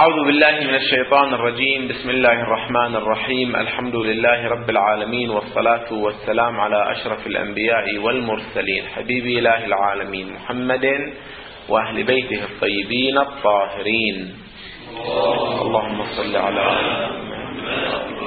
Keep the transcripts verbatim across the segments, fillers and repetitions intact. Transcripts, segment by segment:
أعوذ بالله من الشيطان الرجيم. بسم الله الرحمن الرحيم. الحمد لله رب العالمين، والصلاة والسلام على أشرف الأنبياء والمرسلين، حبيب إله العالمين محمد وأهل بيته الطيبين الطاهرين. اللهم صل على محمد.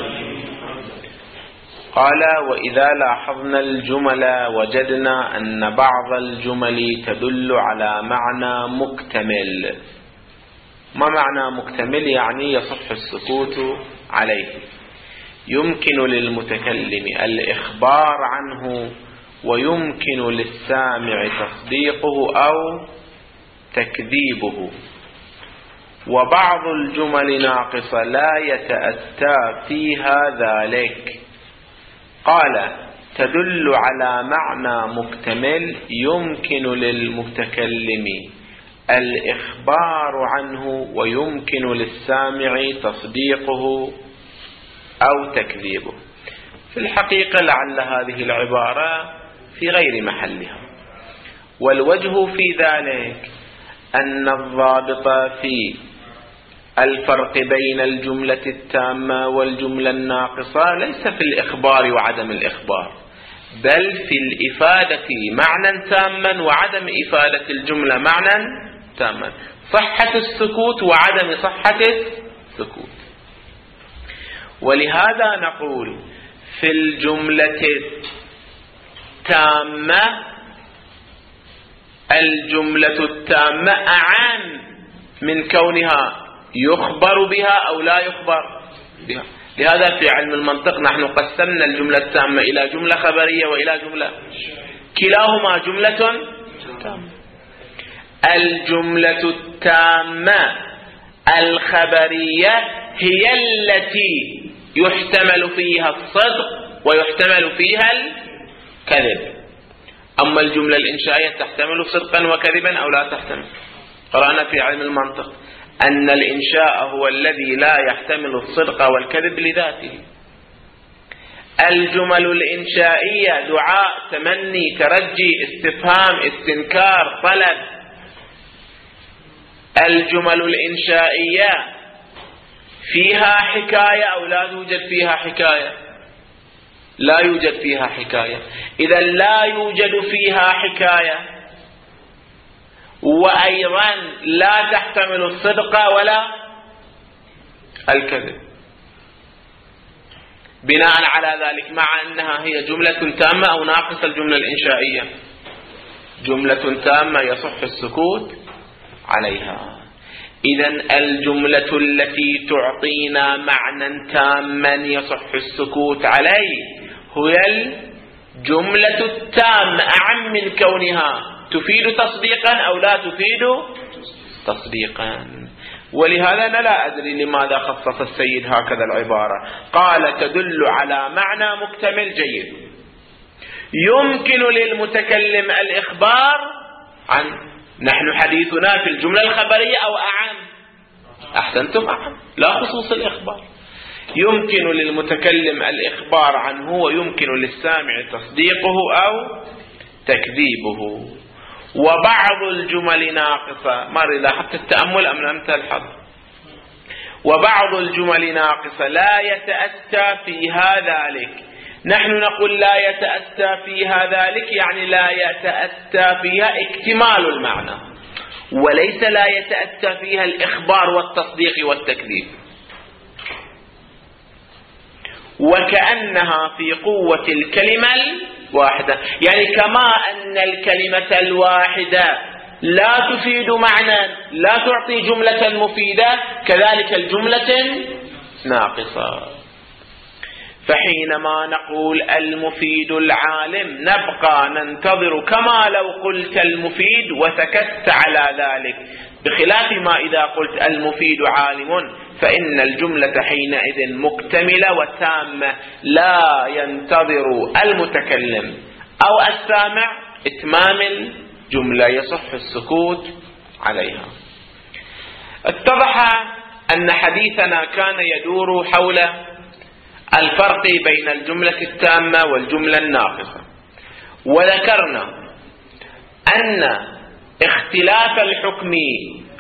قال: وإذا لاحظنا الجمل وجدنا أن بعض الجمل تدل على معنى مكتمل. ما معنى مكتمل؟ يعني يصح السكوت عليه، يمكن للمتكلم الإخبار عنه ويمكن للسامع تصديقه أو تكذيبه. وبعض الجمل ناقصة لا يتأتى فيها ذلك. قال: تدل على معنى مكتمل يمكن للمتكلم الإخبار عنه ويمكن للسامع تصديقه أو تكذيبه. في الحقيقة لعل هذه العبارة في غير محلها، والوجه في ذلك أن الضابط في الفرق بين الجملة التامة والجملة الناقصة ليس في الإخبار وعدم الإخبار، بل في الإفادة معنى تاما وعدم إفادة الجملة معنى تاما، صحة السكوت وعدم صحة السكوت. ولهذا نقول في الجملة التامة الجملة التامة أعم من كونها يخبر بها أو لا يخبر بها. لهذا في علم المنطق نحن قسمنا الجملة التامة إلى جملة خبرية وإلى جملة، كلاهما جملة تامة. الجملة التامة الخبرية هي التي يحتمل فيها الصدق ويحتمل فيها الكذب. أما الجملة الإنشائية تحتمل صدقا وكذبا أو لا تحتمل. قرأنا في علم المنطق أن الإنشاء هو الذي لا يحتمل الصدق والكذب لذاته. الجمل الإنشائية دعاء، تمني، ترجي، استفهام، استنكار، طلب. الجمل الإنشائية فيها حكاية أو لا يوجد فيها حكاية؟ لا يوجد فيها حكاية. إذا لا يوجد فيها حكاية وأيضا لا تحتمل الصدق ولا الكذب. بناء على ذلك، مع أنها هي جملة تامة أو ناقصة الجملة الإنشائية، جملة تامة يصح السكوت عليها. إذن الجملة التي تعطينا معنى تاما يصح السكوت عليه هي الجملة التامة، أعم من كونها تفيد تصديقا أو لا تفيد تصديقا. ولهذا أنا لا أدري لماذا خصص السيد هكذا العبارة. قال: تدل على معنى مكتمل جيد، يمكن للمتكلم الإخبار عنه. نحن حديثنا في الجملة الخبرية أو أعم؟ أحسنتم، أعم، لا خصوص الإخبار. يمكن للمتكلم الإخبار عنه ويمكن للسامع تصديقه أو تكذيبه. وبعض الجمل ناقصة، ما لاحظت التأمل أم لم تلحظ؟ وبعض الجمل ناقصة لا يتأتى فيها ذلك. نحن نقول لا يتأتى فيها ذلك، يعني لا يتأتى فيها اكتمال المعنى، وليس لا يتأتى فيها الإخبار والتصديق والتكذيب. وكأنها في قوة الكلمة الواحدة، يعني كما أن الكلمة الواحدة لا تفيد معنى، لا تعطي جملة مفيدة، كذلك الجملة ناقصة. فحينما نقول المفيد العالم نبقى ننتظر كما لو قلت المفيد وسكت على ذلك، بخلاف ما إذا قلت المفيد عالم فإن الجملة حينئذ مكتملة وتامة، لا ينتظر المتكلم أو السامع إتمام الجملة، يصح السكوت عليها. اتضح أن حديثنا كان يدور حول الفرق بين الجملة التامة والجملة الناقصة، وذكرنا أن اختلاف الحكم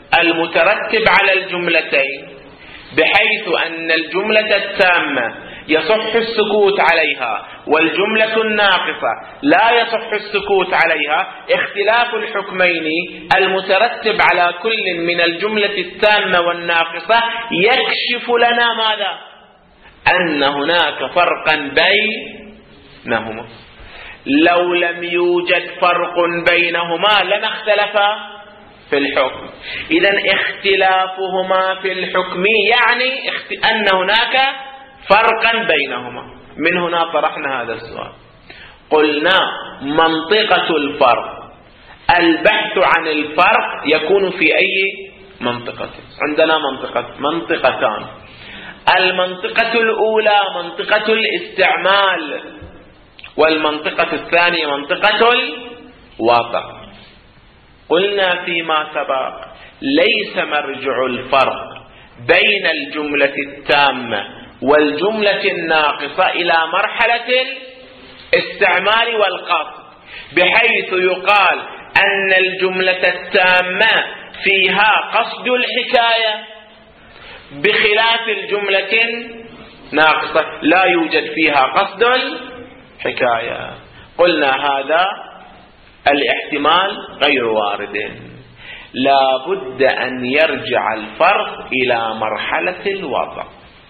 المترتب على الجملتين، بحيث أن الجملة التامة يصح السكوت عليها والجملة الناقصة لا يصح السكوت عليها، اختلاف الحكمين المترتب على كل من الجملة التامة والناقصة يكشف لنا ماذا؟ أن هناك فرقا بينهما. لو لم يوجد فرق بينهما لما اختلفا في الحكم. إذن اختلافهما في الحكم يعني أن هناك فرقا بينهما. من هنا طرحنا هذا السؤال، قلنا منطقة الفرق، البحث عن الفرق يكون في أي منطقة؟ عندنا منطقة منطقتان. المنطقة الأولى منطقة الاستعمال، والمنطقة الثانية منطقة الواقع. قلنا فيما سبق ليس مرجع الفرق بين الجملة التامة والجملة الناقصة إلى مرحلة الاستعمال والقصد، بحيث يقال أن الجملة التامة فيها قصد الحكاية بخلاف الجملة الناقصة لا يوجد فيها قصد الحكاية. قلنا هذا الاحتمال غير وارد، لا بد أن يرجع الفرق إلى مرحلة الوضع.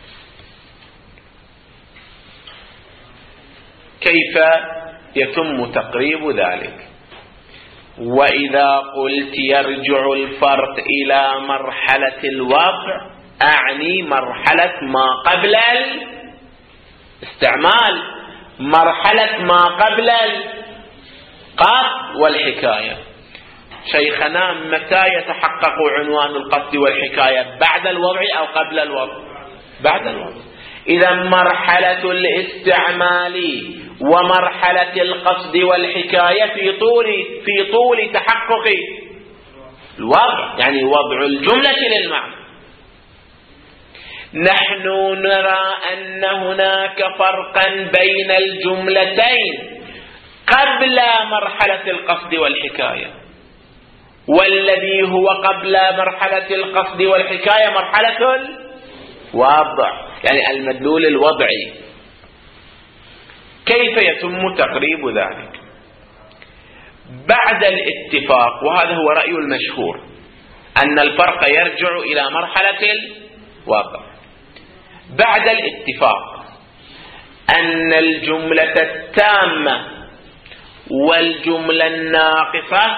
كيف يتم تقريب ذلك؟ وإذا قلت يرجع الفرق إلى مرحلة الوضع أعني مرحلة ما قبل الاستعمال، مرحلة ما قبل القصد والحكاية. شيخنا متى يتحقق عنوان القصد والحكاية؟ بعد الوضع أو قبل الوضع؟ بعد الوضع. إذا مرحلة الاستعمال ومرحلة القصد والحكاية في طول في طول تحقق الوضع، يعني وضع الجملة للمعنى. نحن نرى أن هناك فرقا بين الجملتين قبل مرحلة القصد والحكاية، والذي هو قبل مرحلة القصد والحكاية مرحلة الوضع، يعني المدلول الوضعي. كيف يتم تقريب ذلك؟ بعد الاتفاق، وهذا هو رأي المشهور، أن الفرق يرجع إلى مرحلة الوضع. بعد الاتفاق أن الجملة التامة والجملة الناقصة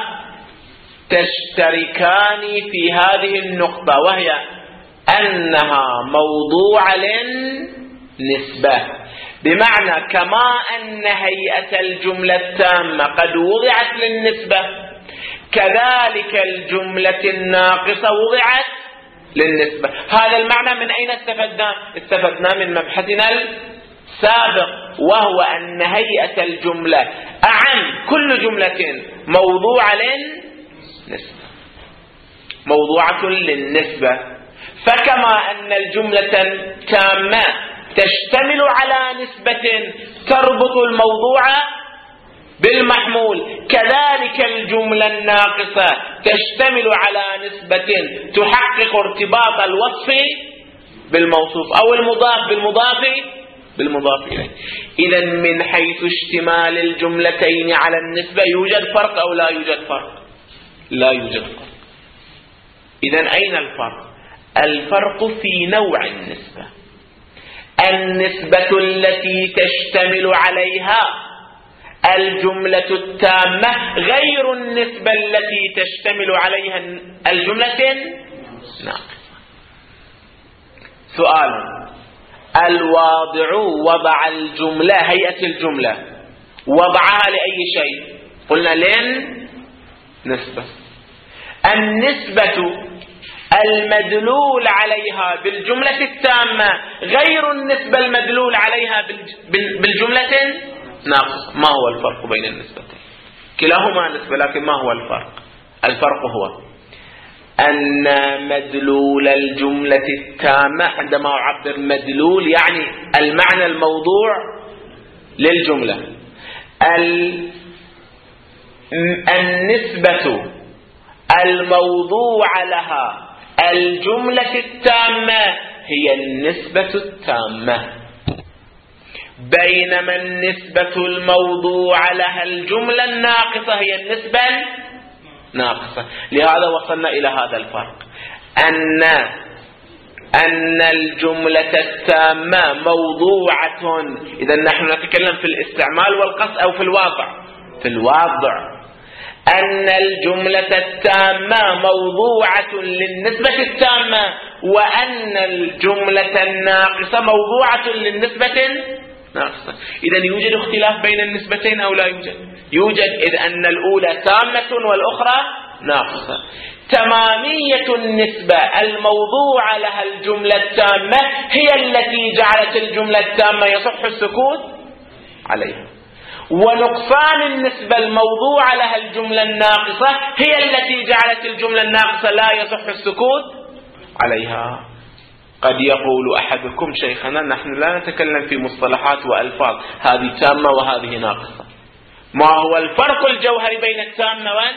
تشتركان في هذه النقطة، وهي أنها موضوع للنسبة، بمعنى كما أن هيئة الجملة التامة قد وضعت للنسبة كذلك الجملة الناقصة وضعت للنسبة. هذا المعنى من أين استفدنا؟ استفدنا من مبحثنا السابق، وهو أن هيئة الجملة أعم كل جملة موضوعة للنسبة، موضوعة للنسبة. فكما أن الجملة تامة تشتمل على نسبة تربط الموضوع بالمحمول، كذلك الجملة الناقصة تشتمل على نسبة تحقق ارتباط الوصف بالموصوف أو المضاف بالمضاف بالمضاف إليه. إذن من حيث اشتمال الجملتين على النسبة يوجد فرق أو لا يوجد فرق؟ لا يوجد فرق. إذن أين الفرق؟ الفرق في نوع النسبة. النسبة التي تشتمل عليها الجملة التامة غير النسبة التي تشتمل عليها الجملة الناقصة. سؤال: الواضع وضع الجملة، هيئة الجملة وضعها لأي شيء؟ قلنا لن نسبة. النسبة المدلول عليها بالجملة التامة غير النسبة المدلول عليها بالجملة ناقصة. ما هو الفرق بين النسبتين؟ كلاهما نسبة، لكن ما هو الفرق؟ الفرق هو أن مدلول الجملة التامة، عندما أعبر مدلول يعني المعنى الموضوع للجملة، النسبة الموضوع لها الجملة التامة هي النسبة التامة، بينما النسبة الموضوع لها الجملة الناقصة هي النسبة الناقصة. لهذا وصلنا إلى هذا الفرق، أن أن الجملة التامة موضوعة. إذا نحن نتكلم في الاستعمال والقصد أو في الواقع؟ في الواقع. أن الجملة التامة موضوعة للنسبة التامة، وأن الجملة الناقصة موضوعة للنسبة الناقصة. إذا يوجد اختلاف بين النسبتين أو لا يوجد؟ يوجد، إذ أن الأولى تامة والأخرى ناقصة. تمامية النسبة الموضوع لها الجملة التامة هي التي جعلت الجملة التامة يصح السكوت عليها، ونقصان النسبة الموضوع لها الجملة الناقصة هي التي جعلت الجملة الناقصة لا يصح السكوت عليها. قد يقول أحدكم شيخنا نحن لا نتكلم في مصطلحات وألفاظ، هذه تامة وهذه ناقصة. ما هو الفرق الجوهري بين التامة وبين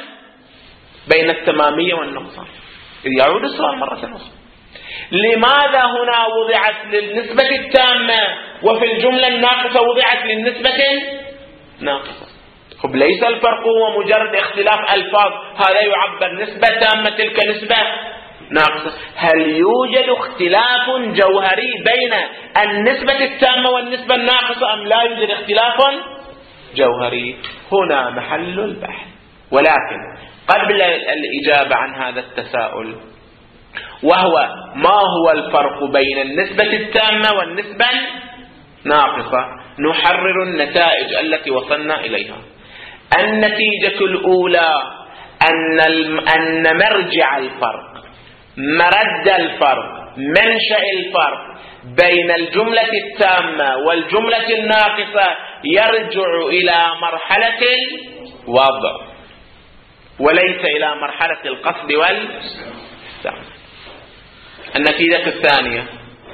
بين التمامية والنقصان؟ يعود السؤال مرة أخرى، لماذا هنا وضعت للنسبة التامة وفي الجملة الناقصة وضعت للنسبة ناقصة؟ خب ليس الفرق هو مجرد اختلاف ألفاظ، هذا يعبر نسبة تامة تلك نسبة ناقصة. هل يوجد اختلاف جوهري بين النسبة التامة والنسبة الناقصة أم لا يوجد اختلاف جوهري؟ هنا محل البحث. ولكن قبل الإجابة عن هذا التساؤل، وهو ما هو الفرق بين النسبة التامة والنسبة الناقصة، نحرر النتائج التي وصلنا إليها. النتيجة الأولى أن أن مرجع الفرق، مرد الفرق، منشأ الفرق بين الجملة التامة والجملة الناقصة يرجع إلى مرحلة الوضع وليس إلى مرحلة القصد والاستعمال. النتيجة الثانية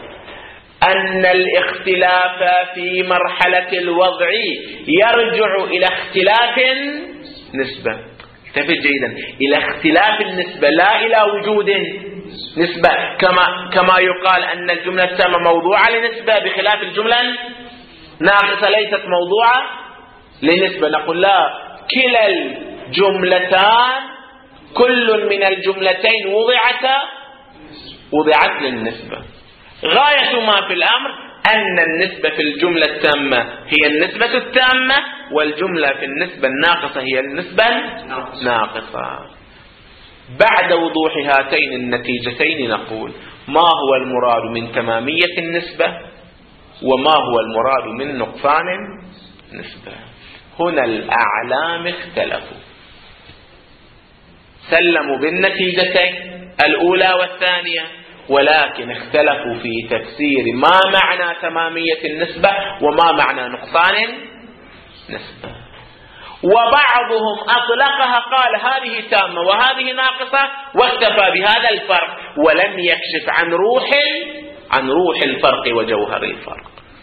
أن الاختلاف في مرحلة الوضع يرجع إلى اختلاف نسبة. انتبه جيدا، إلى اختلاف النسبة لا إلى وجود نسبة، كما كما يقال أن الجملة التامة موضوعة لنسبة بخلاف الجملة ناقصة ليست موضوعة لنسبة. نقول لا، كلا الجملتان كل من الجملتين وضعت وضعت للنسبة. غاية ما في الأمر أن النسبة في الجملة التامة هي النسبة التامة، والجملة في النسبة الناقصة هي النسبة الناقصة. بعد وضوح هاتين النتيجتين نقول ما هو المراد من تمامية النسبة وما هو المراد من نقصان النسبة. هنا الأعلام اختلفوا، سلموا بالنتيجتين الأولى والثانية، ولكن اختلفوا في تفسير ما معنى تمامية النسبة وما معنى نقصان النسبة. وبعضهم أطلقها، قال هذه تامة وهذه ناقصة واكتفى بهذا الفرق، ولم يكشف عن روح عن روح الفرق وجوهر الفرق.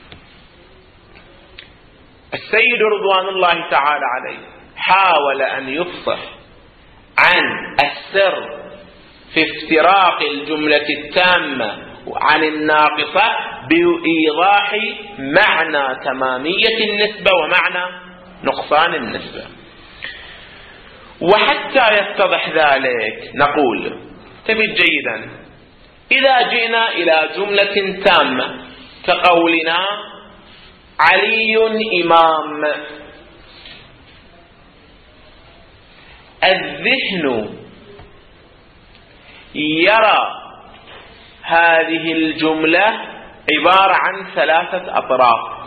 السيد رضوان الله تعالى عليه حاول أن يفصح عن السر في افتراق الجملة التامة عن الناقصة بإيضاح معنى تمامية النسبة ومعنى نقصان النسبة. وحتى يتضح ذلك نقول تبت جيدا، إذا جئنا إلى جملة تامة كقولنا علي إمام، الذهن يرى هذه الجملة عبارة عن ثلاثة أطراف.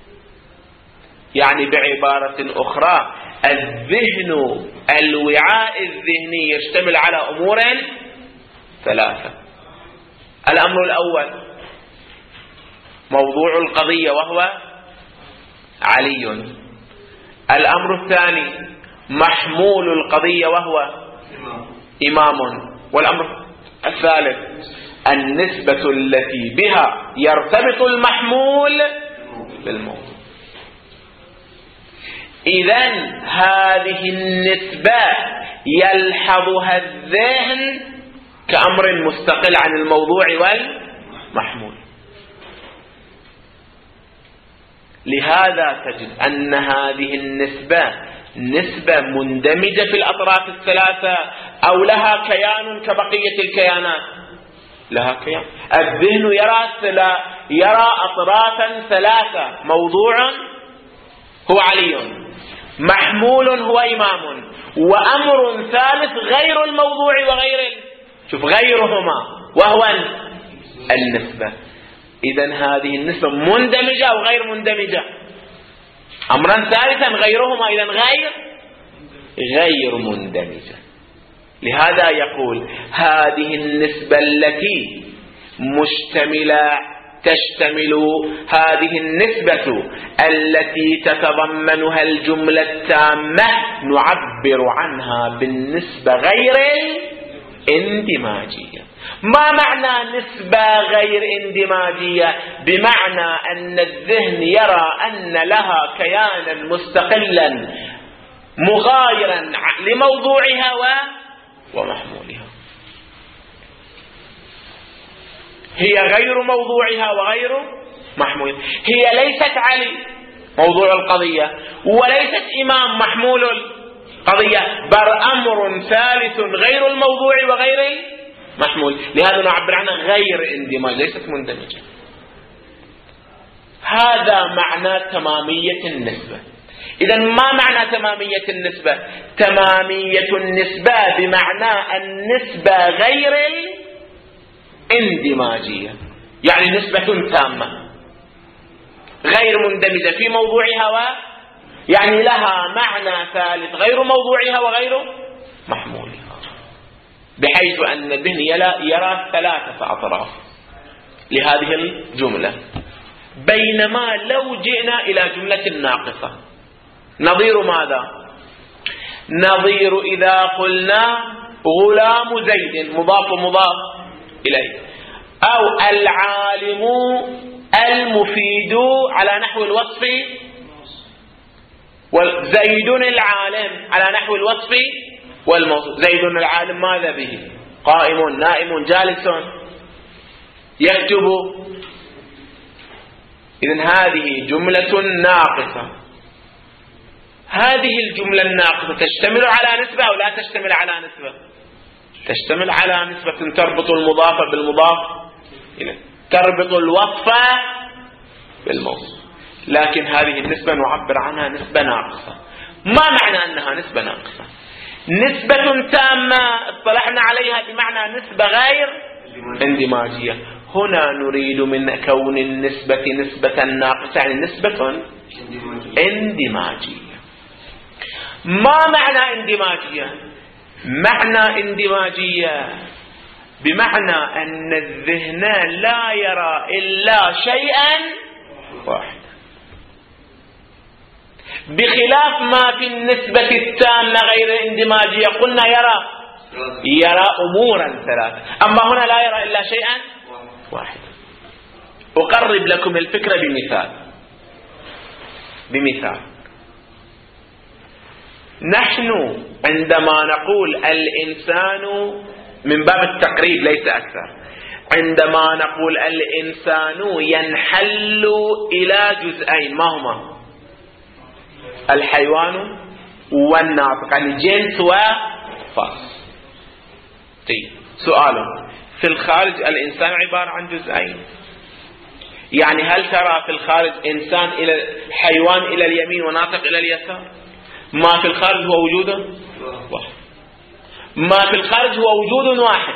يعني بعبارة أخرى الذهن الوعاء الذهني يشتمل على أمور ثلاثة. الأمر الأول موضوع القضية وهو علي. الأمر الثاني محمول القضية وهو إمام. والأمر الثالث النسبة التي بها يرتبط المحمول بالموضوع. إذن هذه النسبة يلحظها الذهن كأمر مستقل عن الموضوع والمحمول. لهذا تجد أن هذه النسبة نسبة مندمجة في الأطراف الثلاثة أو لها كيان كبقية الكيانات؟ لها كيان. الذهن يرى يرى أطرافا ثلاثة، موضوع هو علي، محمول هو إمام، وأمر ثالث غير الموضوع وغير شوف غيرهما وهو النسبة. إذن هذه النسبة مندمجة أو غير مندمجة؟ أمرا ثالثا غيرهما، إذن غير غير مندمجة. لهذا يقول هذه النسبة التي مشتملة تشتمل هذه النسبة التي تتضمنها الجملة التامة نعبر عنها بالنسبة غير الاندماجية. ما معنى نسبة غير اندماجية؟ بمعنى أن الذهن يرى أن لها كيانا مستقلا مغايرا لموضوعها ومحمولها. هي غير موضوعها وغير محمولها. هي ليست علي موضوع القضية وليست إمام محمول القضية، بل أمر ثالث غير الموضوع وغير محمول. لهذا نعبر عنها غير اندماج، ليست مندمجة. هذا معنى تمامية النسبة. إذن ما معنى تمامية النسبة؟ تمامية النسبة بمعنى النسبة غير الاندماجية، يعني نسبة تامة غير مندمجة في موضوعها و يعني لها معنى ثالث غير موضوعها وغير محمولها، بحيث أن الذهن يرى ثلاثة أطراف لهذه الجملة. بينما لو جئنا إلى جملة ناقصة، نظير ماذا؟ نظير إذا قلنا غلام زيد مضاف مضاف إليه، أو العالم المفيد على نحو الوصف، وزيد العالم على نحو الوصف والموصوف. زيد العالم ماذا به؟ قائم نائم جالس يكتب. إذن هذه جملة ناقصة. هذه الجملة الناقصة تشتمل على نسبة أو لا تشتمل على نسبة؟ تشتمل على نسبة تربط المضاف بالمضاف إليه، تربط الوصف بالموصوف. لكن هذه النسبة نعبر عنها نسبة ناقصة. ما معنى أنها نسبة ناقصة؟ نسبة تامة اطلعنا عليها بمعنى نسبة غير اندماجية. هنا نريد من كون النسبة نسبة ناقصة يعني نسبة اندماجية. ما معنى اندماجية؟ معنى اندماجية بمعنى أن الذهن لا يرى إلا شيئا واحدا، بخلاف ما في النسبة التامة غير الاندماجية قلنا يرى يرى أمورا ثلاثة، أما هنا لا يرى إلا شيئا واحدا. أقرب لكم الفكرة بمثال. بمثال نحن عندما نقول الإنسان من باب التقريب ليس أكثر، عندما نقول الإنسان ينحل إلى جزئين، ما هما؟ الحيوان والناطق، يعني جنس وفصل. طيب سؤال، في الخارج الإنسان عبارة عن جزئين، يعني هل ترى في الخارج إنسان إلى حيوان إلى اليمين وناطق إلى اليسار؟ ما في الخارج هو وجود واحد، ما في الخارج هو وجود واحد.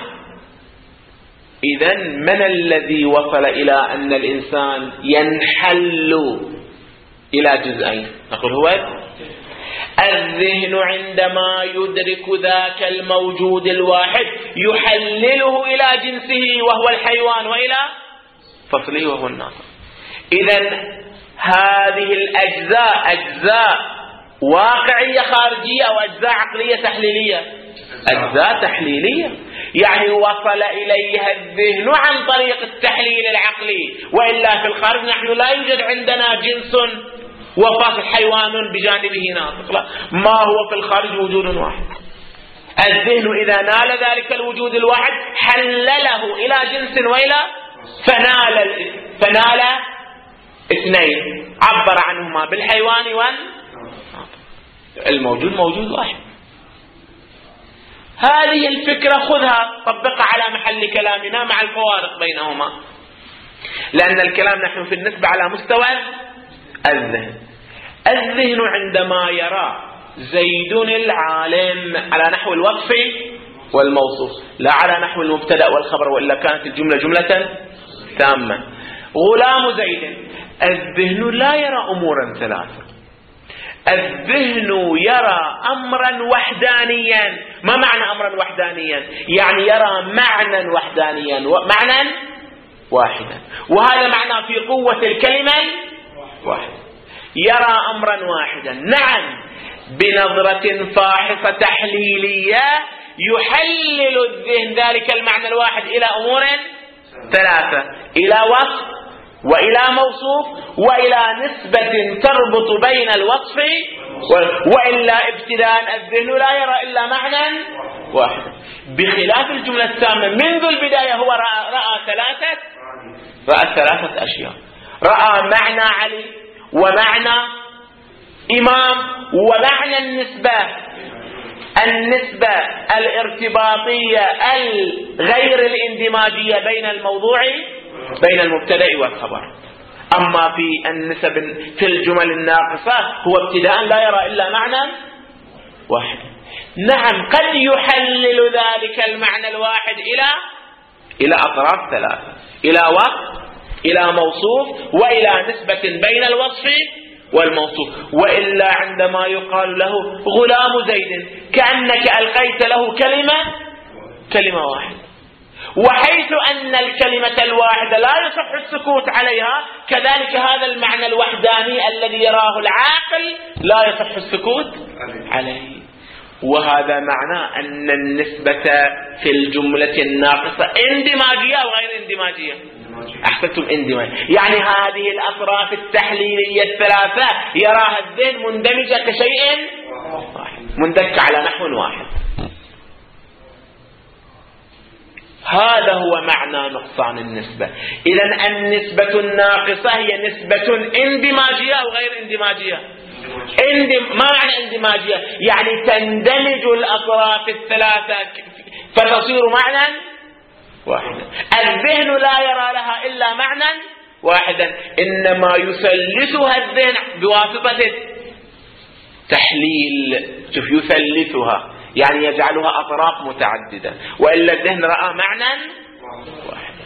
إذن من الذي وصل إلى أن الإنسان ينحل إلى جزئين؟ نقول هو الذهن عندما يدرك ذاك الموجود الواحد يحلله إلى جنسه وهو الحيوان وإلى فصله وهو الناطق. إذن هذه الأجزاء أجزاء واقعية خارجية أو أجزاء عقلية تحليلية؟ أجزاء تحليلية، يعني وصل إليها الذهن عن طريق التحليل العقلي، وإلا في الخارج نحن لا يوجد عندنا جنس وفاة حيوان بجانبه ناطق، لا، ما هو في الخارج وجود واحد. الذهن إذا نال ذلك الوجود الواحد حلله إلى جنس وإلى فنال فنال اثنين، عبر عنهما بالحيوان والموجود موجود واحد. هذه الفكرة خذها طبقها على محل كلامنا مع الفوارق بينهما، لأن الكلام نحن في النسبة على مستوى الذهن. الذهن عندما يرى زيد العالم على نحو الوصف والموصوف، لا على نحو المبتدأ والخبر، وإلا كانت الجملة جملة تامة. غلام زيد، الذهن لا يرى أمورا ثلاثة، الذهن يرى أمرا وحدانيا. ما معنى أمرا وحدانيا؟ يعني يرى معنى وحدانيا، معنى واحدا، وهذا معنى في قوة الكلمة واحد. يرى أمرا واحدا، نعم، بنظرة فاحصة تحليلية يحلل الذهن ذلك المعنى الواحد إلى أمور ثلاثة، إلى وصف وإلى موصوف وإلى نسبة تربط بين الوصف، وإلا ابتداء الذهن لا يرى إلا معنى واحدا. بخلاف الجملة التامة منذ البداية هو رأى, رأى ثلاثة رأى ثلاثة أشياء، رأى معنى علي ومعنى إمام ومعنى النسبة النسبة الارتباطية الغير الاندماجية بين الموضوع بين المبتدأ والخبر. أما في النسب في الجمل الناقصة هو ابتداء لا يرى إلا معنى واحد. نعم، قد يحلل ذلك المعنى الواحد إلى إلى أطراف ثلاثة، إلى وصف، إلى موصوف، وإلى نسبة بين الوصف والموصوف. وإلا عندما يقال له غلام زيد كأنك ألقيت له كلمة كلمة واحدة، وحيث أن الكلمة الواحدة لا يصح السكوت عليها، كذلك هذا المعنى الوحداني الذي يراه العاقل لا يصح السكوت عليه. وهذا معنى أن النسبة في الجملة الناقصة اندماجية أو غير اندماجية. أحسنتم، اندماجية، يعني هذه الأطراف التحليلية الثلاثة يراها الذهن مندمجة كشيء واحد، مندك على نحو واحد. هذا هو معنى نقصان النسبة. إذن النسبة الناقصة هي نسبة اندماجية أو غير اندماجية؟ اندم... ما معنى اندماجية؟ يعني تندمج الأطراف الثلاثة فتصير معنى واحدا. الذهن لا يرى لها إلا معنى واحدا، إنما يثلثها الذهن بواسطة التحليل. شوف، يثلثها يعني يجعلها أطراف متعددة، وإلا الذهن رأى معنى واحدا.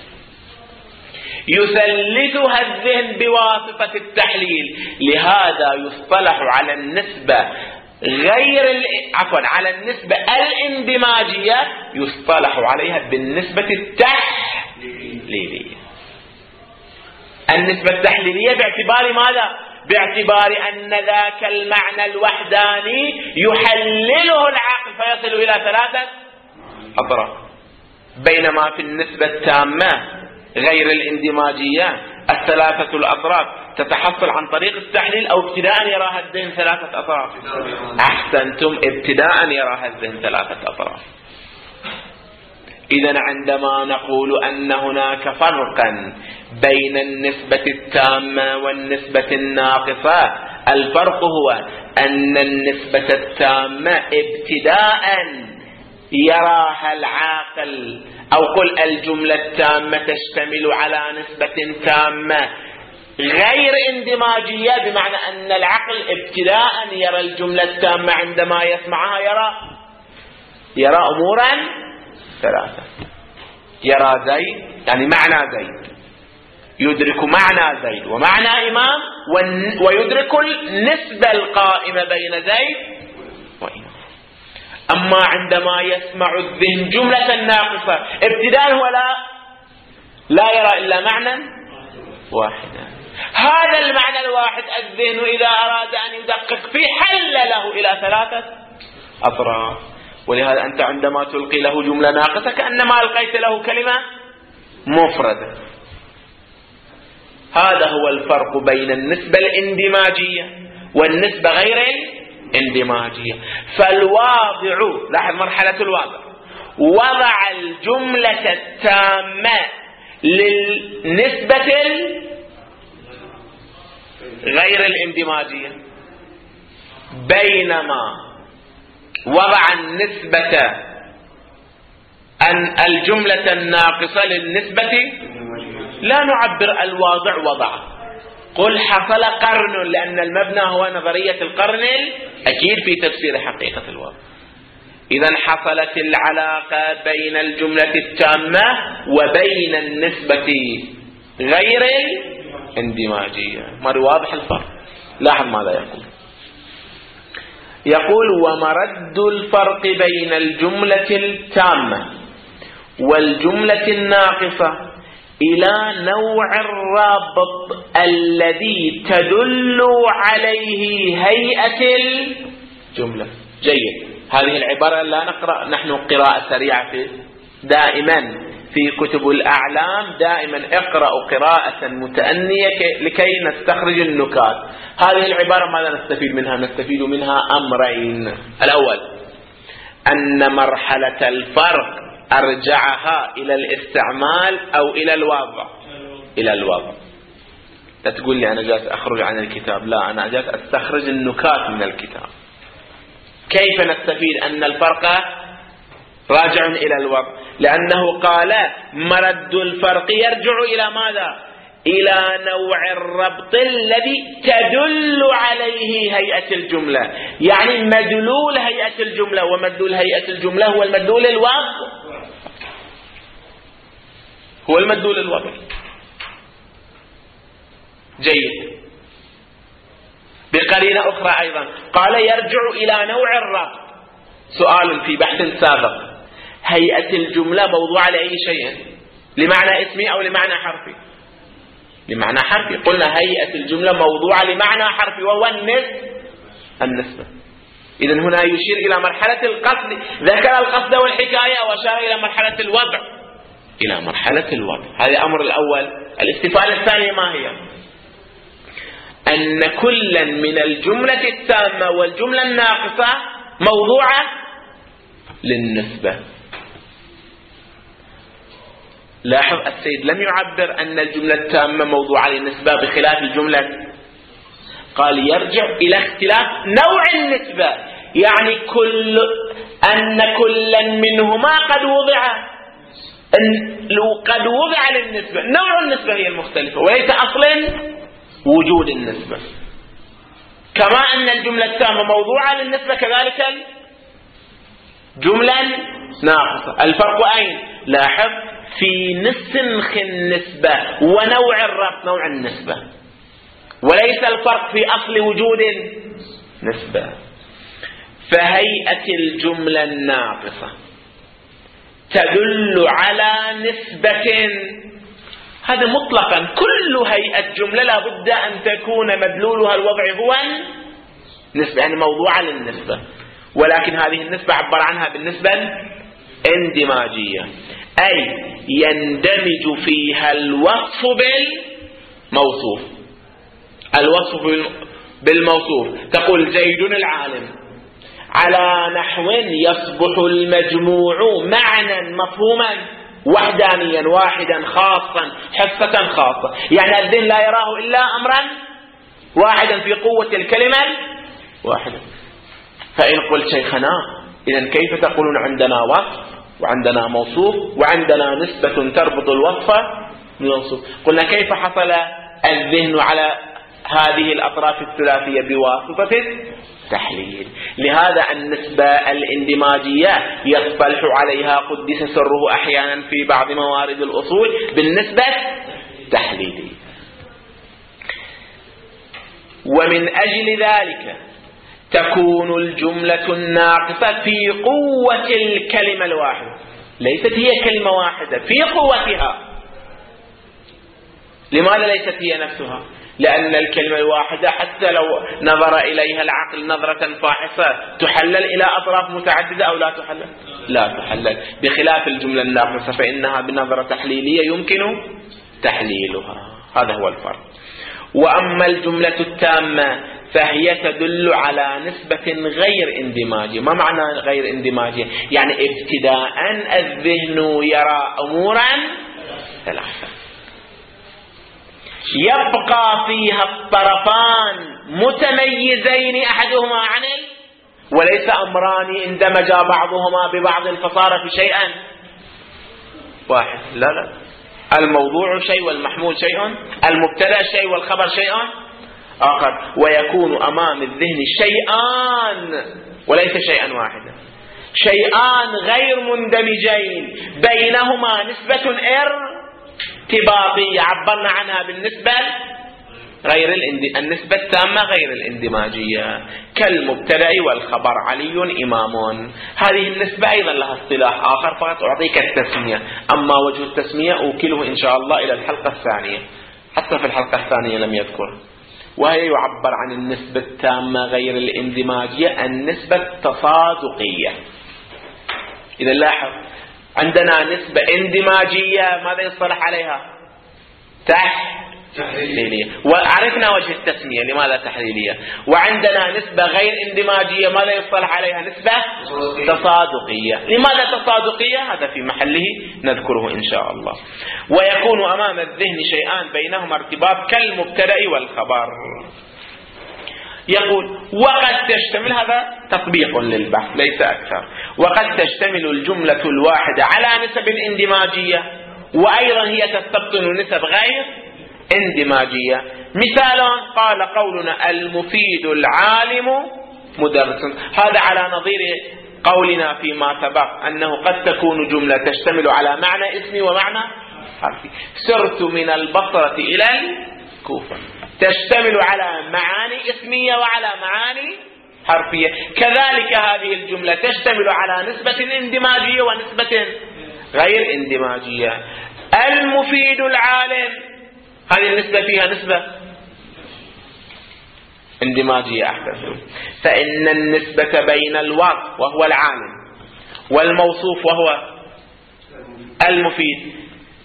يثلثها الذهن بواسطة التحليل، لهذا يصطلح على النسبة غير ال... عفوا على النسبة الاندماجية يصطلح عليها بالنسبة التحليلية. النسبة التحليلية باعتبار ماذا؟ باعتبار أن ذاك المعنى الوحداني يحلله العقل فيصل إلى ثلاثة أطراف، بينما في النسبة التامة غير الاندماجية الثلاثة الأطراف تتحصل عن طريق التحليل، أو ابتداء يراها الذهن ثلاثة أطراف. أحسنتم، ابتداء يراها الذهن ثلاثة أطراف. إذن عندما نقول أن هناك فرقا بين النسبة التامة والنسبة الناقصة، الفرق هو أن النسبة التامة ابتداء يراها العاقل، أو قل الجملة التامة تشتمل على نسبة تامة غير اندماجية، بمعنى أن العقل ابتداء يرى الجملة التامة عندما يسمعها يرى يرى أمورا ثلاثة. يرى زيد يعني معنى زيد، يدرك معنى زيد ومعنى إمام، ويدرك النسبة القائمة بين زيد وإمام. أما عندما يسمع الذهن جملة ناقصة ابتداء هو لا لا يرى إلا معنى واحدا. هذا المعنى الواحد الذهن إذا أراد أن يدقق فيه حل له إلى ثلاثة أطراف. ولهذا أنت عندما تلقي له جملة ناقصة كأنما ألقيت له كلمة مفردة. هذا هو الفرق بين النسبة الاندماجية والنسبة غير الاندماجية. فالواضع، لاحظ مرحلة الواضع، وضع الجملة التامة للنسبة غير الاندماجية، بينما وضع النسبة أن الجملة الناقصة للنسبة لا نعبر الواضع وضعه. قل حصل قرن، لأن المبنى هو نظرية القرن الأكيد في تفسير حقيقة الوضع. إذن حصلت العلاقة بين الجملة التامة وبين النسبة غير الاندماجية. مر واضح الفرق. لاحظ ماذا يقول. يقول ومرد الفرق بين الجملة التامة والجملة الناقصة إلى نوع الرابط الذي تدل عليه هيئة الجملة. جيد. هذه العبارة لا نقرأ نحن قراءة سريعة في دائما في كتب الأعلام، دائما اقرأوا قراءة متأنية لكي نستخرج النكات. هذه العبارة ماذا نستفيد منها؟ نستفيد منها أمرين. الأول أن مرحلة الفرق أرجعها إلى الاستعمال أو إلى الوضع. إلى الوضع. لا تقول لي أنا جالس أخرج عن الكتاب، لا، أنا جالس أستخرج النكات من الكتاب. كيف نستفيد أن الفرق راجع إلى الوضع؟ لأنه قال مرد الفرق يرجع إلى ماذا؟ إلى نوع الربط الذي تدل عليه هيئة الجملة. يعني مدلول هيئة الجملة، ومدلول هيئة الجملة هو المدلول الوضع، هو المدلول الوضع. جيد. بقرينة أخرى أيضا قال يرجع إلى نوع الربط. سؤال في بحث سابق: هيئة الجملة موضوعة لأي شيء؟ لمعنى اسمي أو لمعنى حرفي؟ لمعنى حرفي. قلنا هيئة الجملة موضوعة لمعنى حرفي وهو النسبة. إذن هنا يشير إلى مرحلة القصد، ذكر القصد والحكاية وأشار إلى مرحلة الوضع، إلى مرحلة الوضع. هذا أمر الأول. الاستفادة الثانية ما هي؟ أن كلا من الجملة التامة والجملة الناقصة موضوعة للنسبة. لاحظ السيد لم يعبر أن الجملة التامة موضوعة للنسبة بخلاف الجملة، قال يرجع إلى اختلاف نوع النسبة، يعني كل أن كلا منهما قد وضع قد وضع للنسبة، نوع النسبة هي المختلفة وليس أصلا وجود النسبة. كما أن الجملة التامة موضوعة للنسبة كذلك الجملة ناقصة. الفرق أين؟ لاحظ في نسخ النسبة ونوع الربط، نوع النسبة، وليس الفرق في أصل وجود النسبة. فهيئة الجملة الناقصة تدل على نسبة، هذا مطلقا كل هيئة جملة لا بد أن تكون مدلولها الوضعي هو نسبة، يعني موضوعة للنسبة، ولكن هذه النسبة عبر عنها بالنسبة اندماجية، أي يندمج فيها الوصف بالموصوف. الوصف بالموصوف تقول زيد العالم على نحو يصبح المجموع معنى مفهوما وحدانيا واحدا خاصا حصة خاصة، يعني الذهن لا يراه إلا أمرا واحدا في قوة الكلمة واحدة. فإن قلت شيخنا إذن كيف تقولون عندنا وصف وعندنا موصوف وعندنا نسبة تربط الوصف بالموصوف؟ قلنا كيف حصل الذهن على هذه الأطراف الثلاثية؟ بواسطة التحليل. لهذا النسبة الاندماجية يصطلح عليها قدس سره أحيانا في بعض موارد الأصول بالنسبة التحليلية. ومن أجل ذلك تكون الجملة الناقصة في قوة الكلمة الواحدة، ليست هي كلمة واحدة في قوتها. لماذا ليست هي نفسها؟ لأن الكلمة الواحدة حتى لو نظر إليها العقل نظرة فاحصة تحلل إلى أطراف متعددة أو لا تحلل؟ لا تحلل، بخلاف الجملة الناقصة فإنها بنظرة تحليلية يمكن تحليلها. هذا هو الفرق. وأما الجملة التامة فهي تدل على نسبة غير اندماجية. ما معنى غير اندماجية؟ يعني ابتداء الذهن يرى أمورا ثلاثة يبقى فيها الطرفان متميزين أحدهما عن وليس أمران اندمجا بعضهما ببعض فصار في شيئا واحد. لا لا، الموضوع شيء والمحمول شيء، المبتدأ شيء والخبر شيء آخر، ويكون أمام الذهن شيئان وليس شيئا واحدا، شيئان غير مندمجين بينهما نسبة ارتباطية عبرنا عنها بالنسبة غير الاندي... النسبة التامة غير الاندماجية كالمبتدأ والخبر علي إمام. هذه النسبة أيضا لها اصطلاح آخر فقط أعطيك التسمية، أما وجه التسمية أوكله إن شاء الله إلى الحلقة الثانية، حتى في الحلقة الثانية لم يذكر. وهي يعبر عن النسبة التامة غير الاندماجية النسبة التصادقية. إذا لاحظ عندنا نسبة اندماجية ماذا يصطلح عليها؟ تحليلية، وعرفنا وجه التسمية لماذا تحليلية. وعندنا نسبة غير اندماجية ماذا يصطلح عليها؟ نسبة تصادقية. لماذا تصادقية؟ هذا في محله نذكره إن شاء الله. ويكون أمام الذهن شيئان بينهما ارتباط كالمبتدأ والخبر. يقول وقد تشتمل، هذا تطبيق للبحث ليس أكثر، وقد تشتمل الجملة الواحدة على نسب اندماجية وأيضا هي تستبطن نسب غير اندماجية. مثال قال قولنا المفيد العالم مدرس، هذا على نظير قولنا فيما سبق أنه قد تكون جملة تشتمل على معنى اسمي ومعنى حرفي. سرت من البصرة إلى الكوفة، تشتمل على معاني اسمية وعلى معاني حرفية. كذلك هذه الجملة تشتمل على نسبة اندماجية ونسبة غير اندماجية. المفيد العالم، هذه النسبة فيها نسبة اندماجية أحدث، فإن النسبة بين الوصف وهو العالم والموصوف وهو المفيد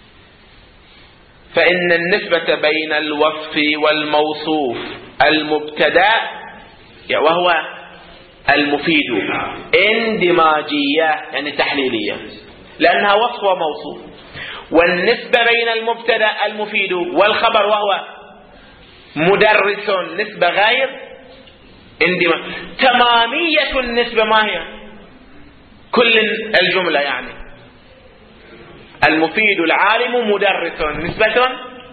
فإن النسبة بين الوصف والموصوف المبتدأ وهو المفيد اندماجية يعني تحليلية لأنها وصف وموصوف. والنسبة بين المبتدأ المفيد والخبر وهو مدرس نسبة غير اندماج. تمامية النسبة ما هي؟ كل الجملة يعني المفيد العالم مدرس نسبة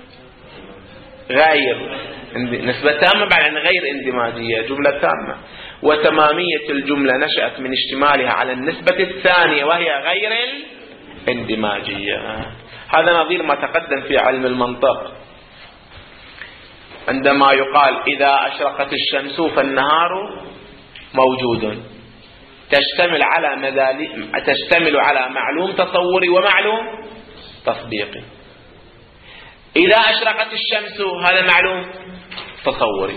غير نسبة تامة بعد غير اندماجية جملة تامة. وتمامية الجملة نشأت من اشتمالها على النسبة الثانية وهي غير الاندماجية. هذا نظير ما تقدم في علم المنطق عندما يقال إذا أشرقت الشمس فالنهار موجود، تشتمل على مدالي... تشتمل على معلوم تصوري ومعلوم تصديقي. إذا أشرقت الشمس هذا معلوم تصوري،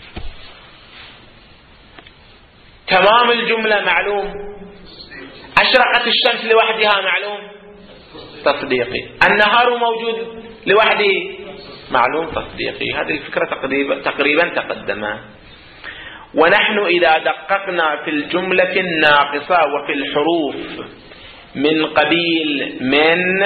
تمام الجملة معلوم، أشرقت الشمس لوحدها معلوم تصديقي، النهار موجود لوحده معلوم تصديقي. هذه الفكرة تقريبا, تقريبا تقدمها. ونحن إذا دققنا في الجملة الناقصة وفي الحروف من قبيل من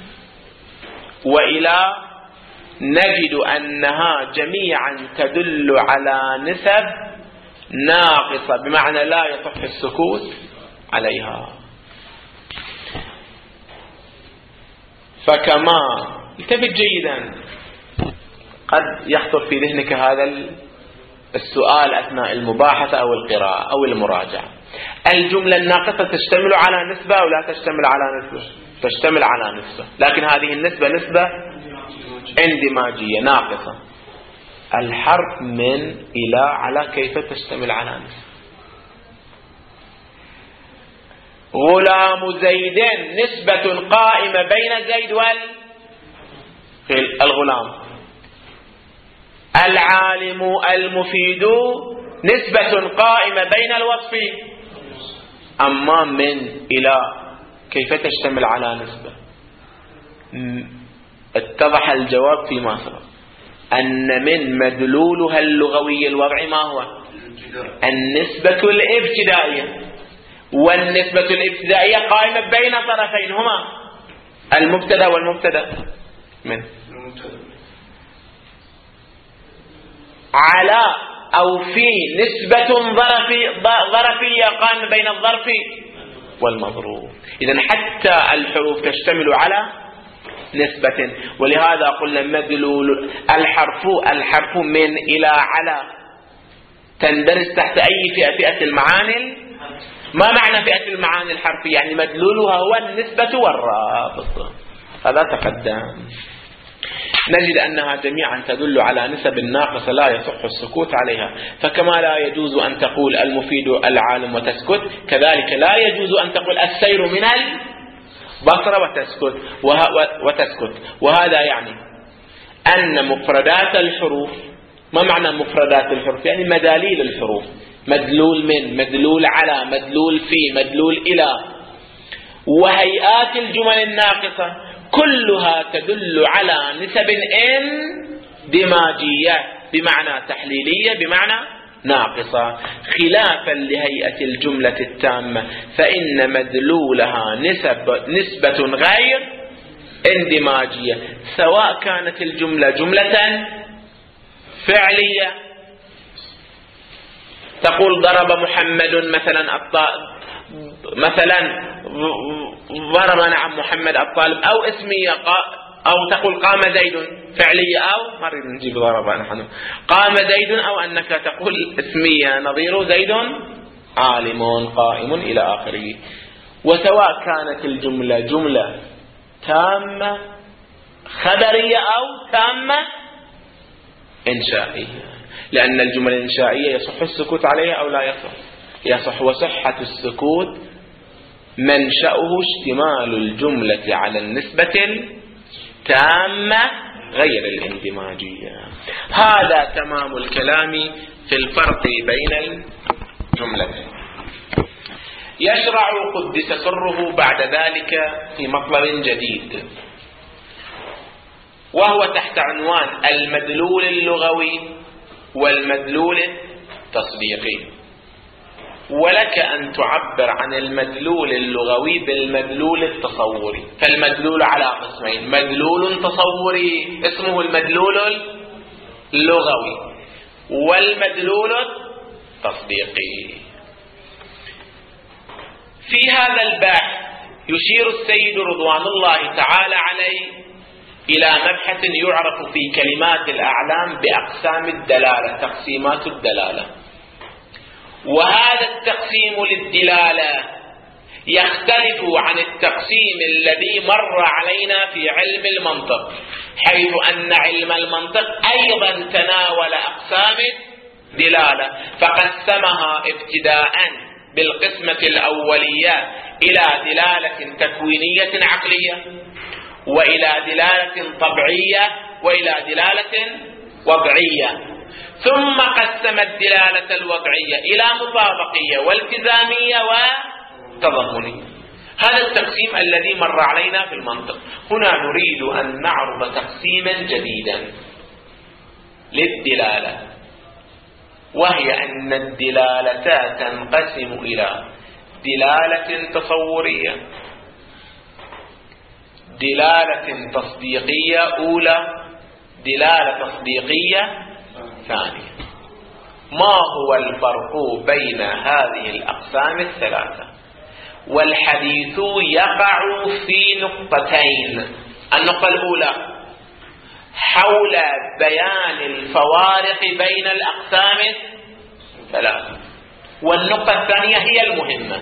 وإلى نجد أنها جميعا تدل على نسب ناقصة بمعنى لا يصح السكوت عليها. فكما التفت جيدا قد يخطر في ذهنك هذا السؤال أثناء المباحثة أو القراءة أو المراجعة، الجملة الناقصة تشتمل على نسبة أو لا تشتمل على نسبة؟ تشتمل على نسبة، لكن هذه النسبة نسبة اندماجية ناقصة. الحرف من إلى على كيف تشتمل على نسبة؟ غلام زيد نسبة قائمة بين زيد والغلام. العالم المفيد نسبة قائمة بين الوصف. أما من إلى كيف تشتمل على نسبة؟ اتضح الجواب فيما سبق. أن من مدلولها اللغوي الوضعي ما هو؟ النسبة الابتدائية، والنسبة الابتدائية قائمة بين طرفين هما المبتدا والمبتدا من على أو في نسبة ظرفي ظرفية قائمة بين الظرف والمضروب. إذن حتى الحروف تشتمل على نسبة، ولهذا قلنا مدلول الحرف الحرف من إلى على تندرج تحت أي فئة؟ فئة المعاني. ما معنى فئة المعاني الحرفية؟ يعني مدلولها هو النسبة والرابط. هذا تقدم. نجد أنها جميعا تدل على نسب ناقصة لا يصح السكوت عليها، فكما لا يجوز أن تقول المفيد العالم وتسكت، كذلك لا يجوز أن تقول السير من البصرة وتسكت وتسكت وهذا يعني أن مفردات الحروف، ما معنى مفردات الحروف؟ يعني مداليل الحروف، مدلول من، مدلول على، مدلول في، مدلول إلى، وهيئات الجمل الناقصة كلها تدل على نسب اندماجية بمعنى تحليلية بمعنى ناقصة، خلافا لهيئة الجملة التامة فإن مدلولها نسب نسبة غير اندماجية، سواء كانت الجملة جملة فعلية تقول ضرب محمد مثلا الطالب، مثلا ضرب نعم محمد الطالب، أو اسمية أو تقول قام زيد فعلية، أو ما نريد نجيب ضرب نحن قام زيد، أو أنك تقول اسمية نظير زيد عالم قائم إلى آخره. وسواء كانت الجملة جملة تامة خبرية أو تامة إنشائية، لأن الجمل الإنشائية يصح السكوت عليها أو لا يصح؟ يصح. وصحة السكوت منشأه اشتمال الجملة على النسبة التامة غير الاندماجية. هذا تمام الكلام في الفرق بين الجملتين. يشرع قدس سره بعد ذلك في مطلب جديد، وهو تحت عنوان المدلول اللغوي والمدلول التصديقي. ولك أن تعبر عن المدلول اللغوي بالمدلول التصوري. فالمدلول على قسمين: مدلول تصوري اسمه المدلول اللغوي، والمدلول التصديقي. في هذا البحث يشير السيد رضوان الله تعالى عليه إلى مبحث يعرف في كلمات الأعلام بأقسام الدلالة، تقسيمات الدلالة. وهذا التقسيم للدلالة يختلف عن التقسيم الذي مر علينا في علم المنطق، حيث أن علم المنطق أيضا تناول أقسام الدلالة فقسمها ابتداء بالقسمة الأولية إلى دلالة تكوينية عقلية، وإلى دلالة طبيعية، وإلى دلالة وضعية، ثم قسم الدلالة الوضعية إلى مطابقية والتزامية وتضمنية. هذا التقسيم الذي مر علينا في المنطق. هنا نريد أن نعرض تقسيما جديدا للدلالة، وهي أن الدلالة تنقسم إلى دلالة تصورية، دلالة تصديقية أولى، دلالة تصديقية ثانية. ما هو الفرق بين هذه الأقسام الثلاثة؟ والحديث يقع في نقطتين: النقطة الأولى حول بيان الفوارق بين الأقسام الثلاثة، والنقطة الثانية هي المهمة: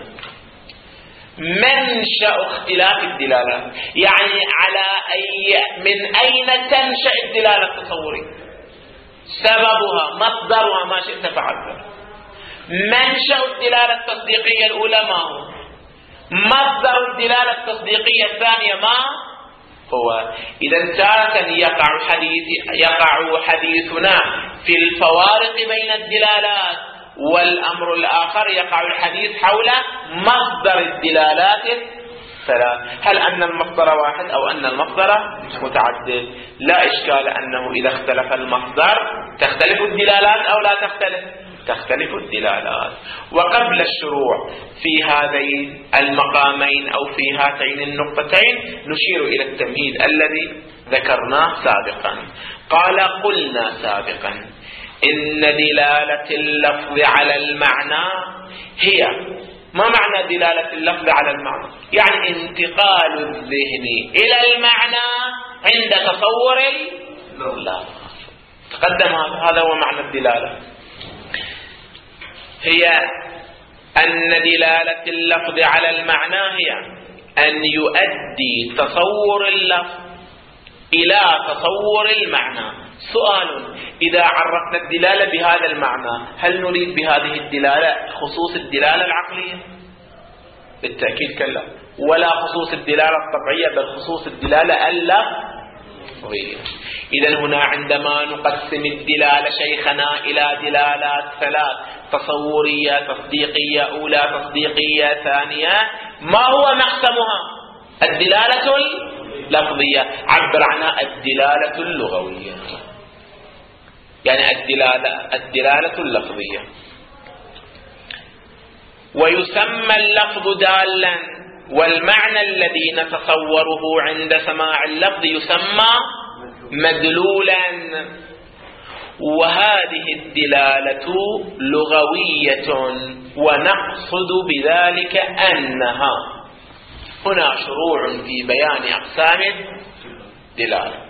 منشأ اختلاف الدلالات، يعني على أي من أين تنشأ الدلالة التصورية، سببها، مصدرها، ما شئت فعل. منشأ الدلالة التصديقية الأولى ما هو؟ مصدر الدلالة التصديقية الثانية ما هو؟ إذا تارة يقع حديث يقع حديثنا في الفوارق بين الدلالات، والأمر الآخر يقع الحديث حول مصدر الدلالات ثلاث. هل أن المصدر واحد أو أن المصدر متعدد؟ لا إشكال أنه إذا اختلف المصدر تختلف الدلالات أو لا تختلف؟ تختلف الدلالات. وقبل الشروع في هذين المقامين أو في هاتين النقطتين نشير إلى التمهيد الذي ذكرناه سابقا. قال: قلنا سابقا إن دلالة اللفظ على المعنى هي. ما معنى دلالة اللفظ على المعنى؟ يعني انتقال الذهن إلى المعنى عند تصور اللفظ. تقدم هذا هو معنى الدلالة. هي أن دلالة اللفظ على المعنى هي أن يؤدي تصور اللفظ إلى تصور المعنى. سؤال: إذا عرفنا الدلالة بهذا المعنى هل نريد بهذه الدلالة خصوص الدلالة العقلية؟ بالتأكيد كلا، ولا خصوص الدلالة الطبيعية، بل خصوص الدلالة اللفظية. إذن هنا عندما نقسم الدلالة شيخنا إلى دلالات ثلاث: تصورية، تصديقية أولى، تصديقية ثانية، ما هو مقسمها؟ الدلالة اللفظية. عبر عنها الدلالة اللغوية، يعني الدلالة الدلالة اللفظية. ويسمى اللفظ دالا، والمعنى الذي نتصوره عند سماع اللفظ يسمى مدلولا. وهذه الدلالة لغوية، ونقصد بذلك أنها. هنا شروع في بيان أقسام الدلالة.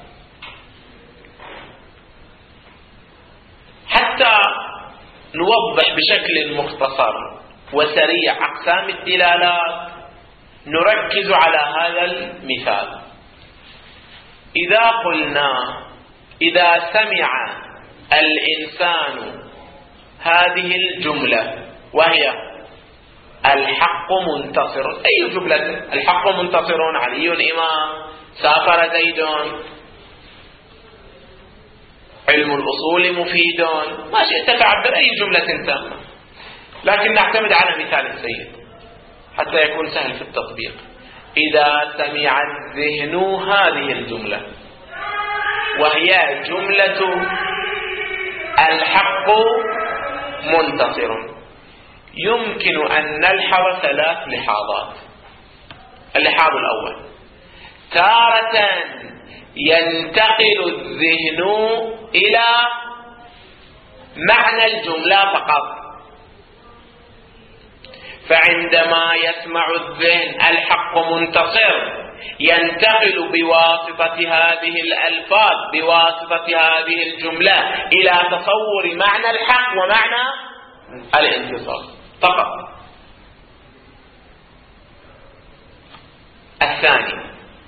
حتى نوضح بشكل مختصر وسريع أقسام الدلالات نركز على هذا المثال. إذا قلنا إذا سمع الإنسان هذه الجملة وهي الحق منتصر، أي جملة؟ الحق منتصر، علي إمام، سافر زيد، علم الأصول مفيد، ما شئت فعبر أي جملة تامة، لكن نعتمد على مثال سيد حتى يكون سهل في التطبيق. إذا سمع الذهن هذه الجملة وهي جملة الحق منتصر، يمكن أن نلحظ ثلاث لحاظات. اللحاظ الأول: تارة ينتقل الذهن إلى معنى الجملة فقط، فعندما يسمع الذهن الحق منتصر ينتقل بواسطة هذه الألفاظ، بواسطة هذه الجملة، إلى تصور معنى الحق ومعنى الانتصار فقط. الثاني: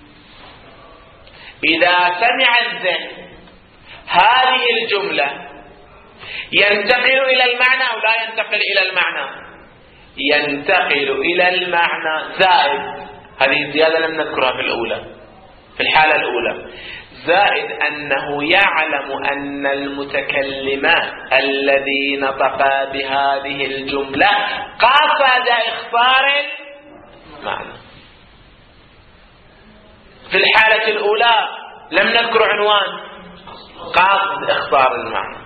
إذا سمع الذهن هذه الجملة ينتقل إلى المعنى أو لا ينتقل إلى المعنى؟ ينتقل إلى المعنى زائد، هذه الزيادة لم نذكرها في الأولى، في الحالة الأولى، زائد أنه يعلم أن المتكلمان الذي نطق بهذه الجملة قصد إخبار المعنى. في الحالة الأولى لم نذكر عنوان قصد إخبار المعنى.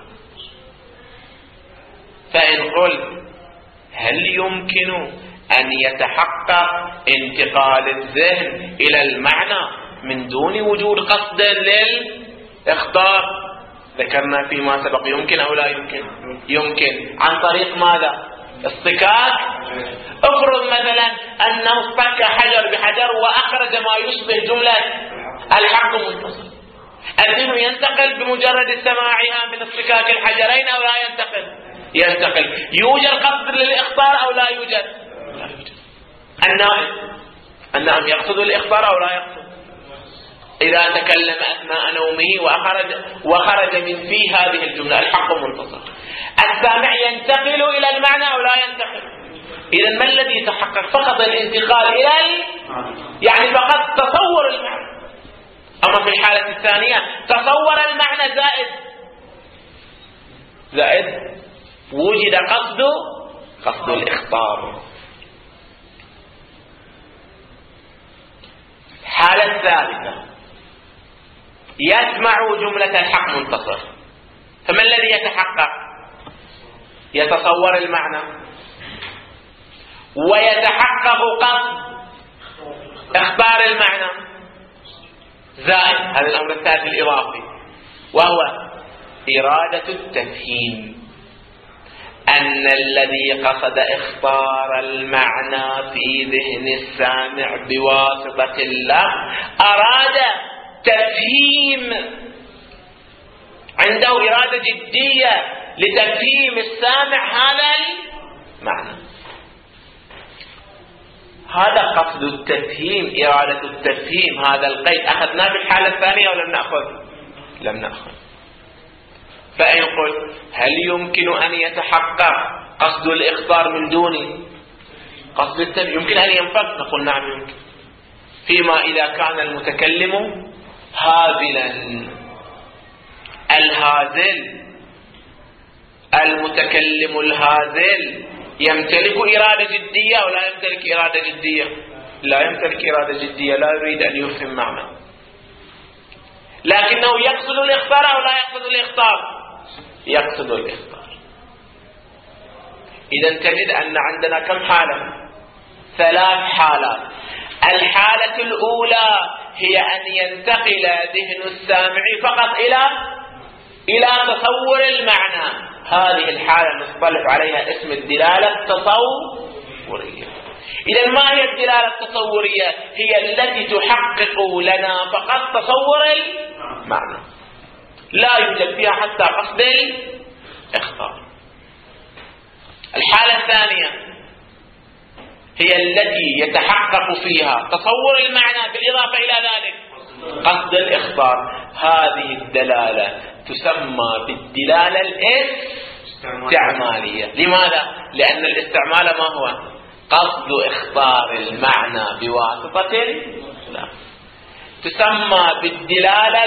فإن قلت هل يمكن أن يتحقق انتقال الذهن إلى المعنى من دون وجود قصد للإخبار؟ ذكرنا فيما سبق يمكن أو لا يمكن؟ يمكن. عن طريق ماذا؟ اصطكاك. افرض مثلا أنه اصطك حجر بحجر وأخرج ما يشبه جملة الحق منتصر، الذهن ينتقل بمجرد سماعها من اصطكاك الحجرين أو لا ينتقل؟ ينتقل. يوجد قصد للإخبار أو لا يوجد؟ لا يوجد. النائم النائم يقصد الإخبار أو لا يقصد؟ إذا تكلم أثناء نومه وخرج وخرج من فيه هذه الجملة الحق منتصر، السامع ينتقل إلى المعنى أو لا ينتقل؟ إذا ما الذي يتحقق؟ فقط الانتقال إلى ال... يعني فقط تصور المعنى. أما في الحالة الثانية تصور المعنى زائد زائد وجد قصد قصد الإخبار. الحالة الثالثة يسمع جملة الحق منتصر، فما الذي يتحقق؟ يتصور المعنى ويتحقق قصد اخبار المعنى زائد هذا الأمر الثالث الإضافي، وهو إرادة التفهيم، أن الذي قصد إخبار المعنى في ذهن السامع بواسطة الله أراد تفهيم، عنده إرادة جدية لتفهيم السامع هذا المعنى. هذا قصد التفهيم، إرادة التفهيم، هذا القيد أخذناه في الحالة الثانية ولم نأخذ؟ لم نأخذ. فإن قلت هل يمكن أن يتحقق قصد الإخبار من دون قصد التفهيم؟ يمكن أن ينفك؟ نقول نعم يمكن، فيما إذا كان المتكلم هازلا. الهازل المتكلم الهازل يمتلك إرادة جدية أو لا يمتلك إرادة جدية؟ لا يمتلك إرادة جدية، لا يريد أن يفهم معنى، لكنه يقصد الإخبار أو لا يقصد الإخبار؟ يقصد الإخبار. إذا تجد أن عندنا كم حالة؟ ثلاث حالات. الحالة الأولى هي أن ينتقل ذهن السامع فقط إلى إلى تصور المعنى، هذه الحالة نصطلح عليها اسم الدلالة التصورية. إذا ما هي الدلالة التصورية؟ هي التي تحقق لنا فقط تصور المعنى، لا يوجد فيها حتى قصد الإخبار. الحالة الثانية هي التي يتحقق فيها تصور المعنى بالإضافة إلى ذلك قصد الإخبار، هذه الدلالة تسمى بالدلالة الاستعمالية. لماذا؟ لأن الاستعمال ما هو؟ قصد إخبار المعنى بواسطة لا. تسمى بالدلالة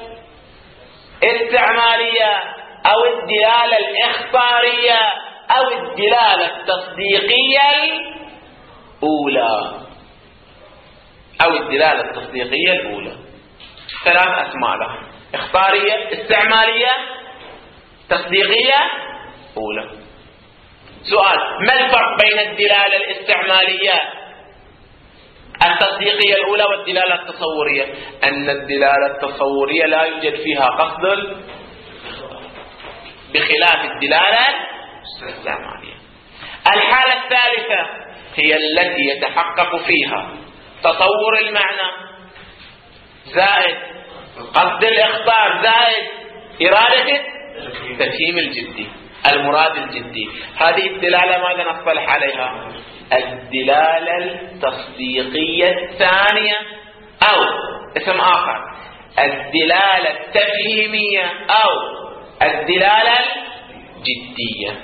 الاستعمالية أو الدلالة الإخبارية أو الدلالة التصديقية الأولى أو الدلالة التصديقية الأولى. ثلاث أسماء لها: إخبارية، استعمالية، تصديقية أولى. سؤال: ما الفرق بين الدلالة الاستعمالية التصديقية الأولى والدلالة التصورية؟ أن الدلالة التصورية لا يوجد فيها قصد بخلاف الدلالة الاستعمالية. الحالة الثالثة هي التي يتحقق فيها تصور المعنى زائد قصد الإخبار زائد إرادة التفهيم الجدي، المراد الجدي. هذه الدلالة ماذا نصطلح عليها؟ الدلالة التصديقية الثانية، أو اسم آخر الدلالة التفهيمية أو الدلالة الجدية.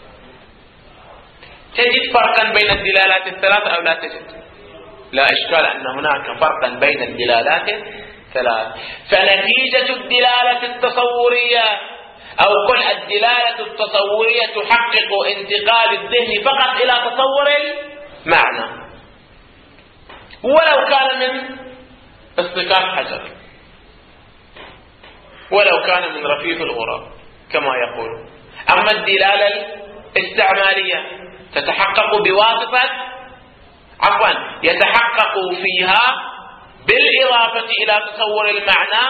تجد فرقا بين الدلالات الثلاث أو لا تجد؟ لا إشكال أن هناك فرقا بين الدلالات الثلاث. فنتيجة الدلالة التصورية أو قل الدلالة التصورية تحقق انتقال الذهن فقط إلى تصور المعنى، ولو كان من اصطكاك حجر، ولو كان من رفيف الغراب كما يقول. أما الدلالة الاستعمالية تتحقق بواسطة عفوا يتحقق فيها بالإضافة إلى تصور المعنى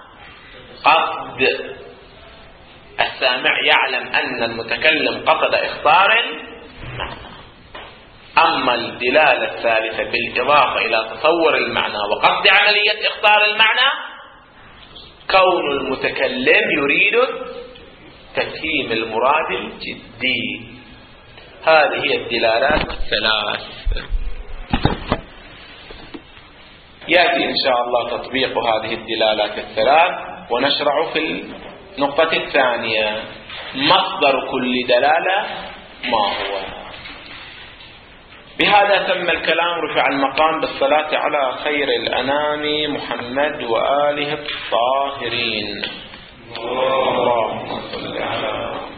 قصد السامع، يعلم أن المتكلم قصد إخبار المعنى. أما الدلالة الثالثة بالإضافة إلى تصور المعنى وقصد عملية إخبار المعنى، كون المتكلم يريد تفهيم المراد الجدي. هذه هي الدلالات الثلاث. يأتي إن شاء الله تطبيق هذه الدلالات الثلاث، ونشرع في النقطة الثانية: مصدر كل دلالة ما هو. بهذا تم الكلام. رفع المقام بالصلاة على خير الأنام محمد وآله الطاهرين. اللهم صل على